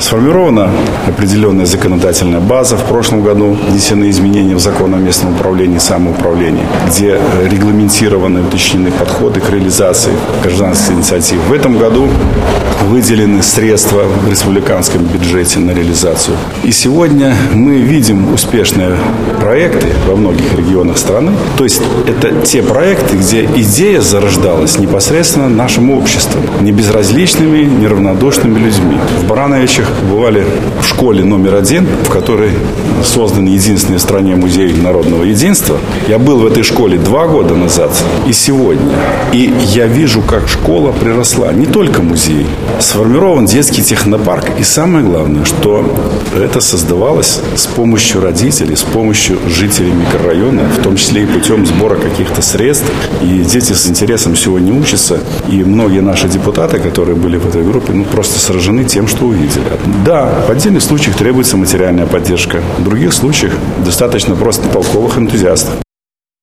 Сформирована определенная законодательная база. В прошлом году внесены изменения в закон о местном управлении и самоуправлении, где регламентированы, уточнены подходы к реализации гражданских инициатив. В этом году выделены средства в республиканском бюджете на реализацию. И сегодня мы видим успешные проекты во многих регионах страны. То есть это те проекты, где идея зарождалась непосредственно нашим обществом, не безразличными, неравнодушными людьми. В Барановичах бывали в школе номер 1, в которой создан единственный в стране музей народного единства. Я был в этой школе 2 года назад и сегодня. И я вижу, как школа приросла. Не только музей. Сформирован детский технопарк. И самое главное, что это создавалось с помощью родителей, с помощью жителей микрорайона, в том числе и путем сбора каких-то средств. И дети с интересом сегодня учатся. И многие наши депутаты, которые были в этой группе, просто сражены тем, что увидели. Да, в отдельных случаях требуется материальная поддержка. В других случаях достаточно просто толковых энтузиастов.